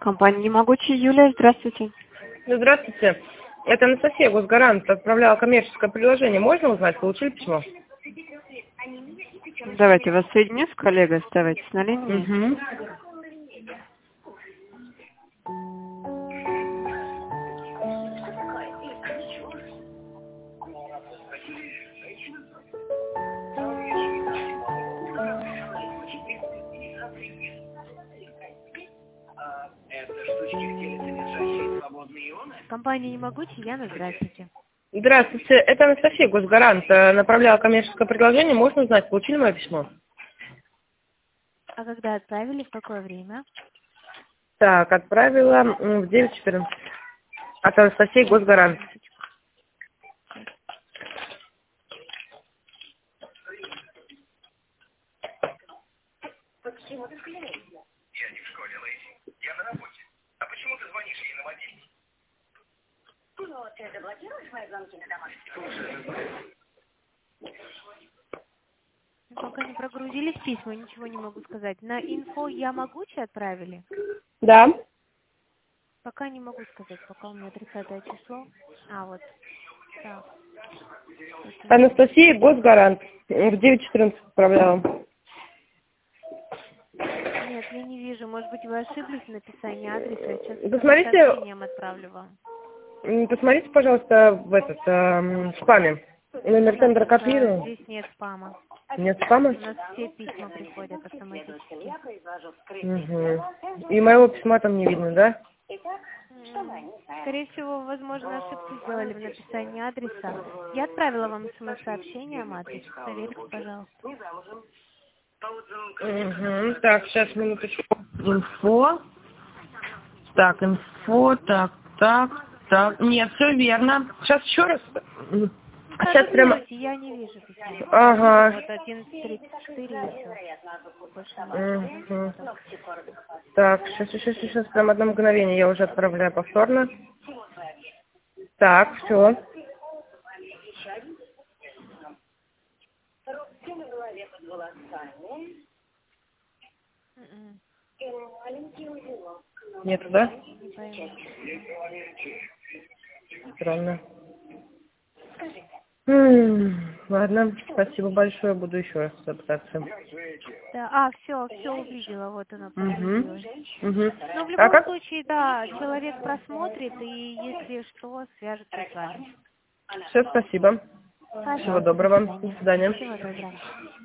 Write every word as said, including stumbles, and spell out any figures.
Компания «Могучая». Юлия, здравствуйте. Здравствуйте. Это Анастасия, госгарант. Отправляла коммерческое предложение. Можно узнать, получили письмо? Давайте вас соединю с коллегой, оставайтесь на линии. Угу. Компания «Могучая», Яна, здравствуйте. Здравствуйте. Это Анастасия, госгарант. Направляла коммерческое предложение. Можно узнать, получили мое письмо? А когда отправили, в какое время? Так, отправила в девять четырнадцать. От Анастасии, госгарант. Ты заблокируешь мои звонки на домашний? Пока не прогрузились письма, ничего не могу сказать. На инфо «Я могучая» отправили? Да. Пока не могу сказать, пока у меня тридцатое число. А, вот. Так. Анастасия, госгарант. В девять четырнадцать отправляла. Нет, я не вижу. Может быть, вы ошиблись в написании адреса. Сейчас Посмотрите. сообщением отправлю вам. Посмотрите, пожалуйста, в этот эм, спаме. Номер тендера копирую. Здесь нет спама. Нет спама? У нас все письма приходят автоматически. Угу. И моего письма там не видно, да? Скорее всего, возможно, ошибку сделали в написании адреса. Я отправила вам смс-сообщение о адресе. Проверьте, пожалуйста. Угу. Так, сейчас, минуточку. Инфо. Так, инфо, так, так, так. Нет, все верно. Сейчас еще раз. А сейчас прямо... Я не вижу письма. Ага. Вот одиннадцать тридцать четыре еще. Больше Угу. Так, сейчас, сейчас, сейчас, прям одно мгновение. Я уже отправляю повторно. Так, все. Нет, да? Не пойму. Странно. М-м, ладно, спасибо большое, буду еще раз пытаться. Да, а, все, все увидела, вот она подтвердилась. Угу. Угу. Ну, в А любом как? случае, да, человек просмотрит, и если что, свяжется с вами. Все, спасибо. Пожалуйста, Всего доброго. до До свидания. Всего доброго.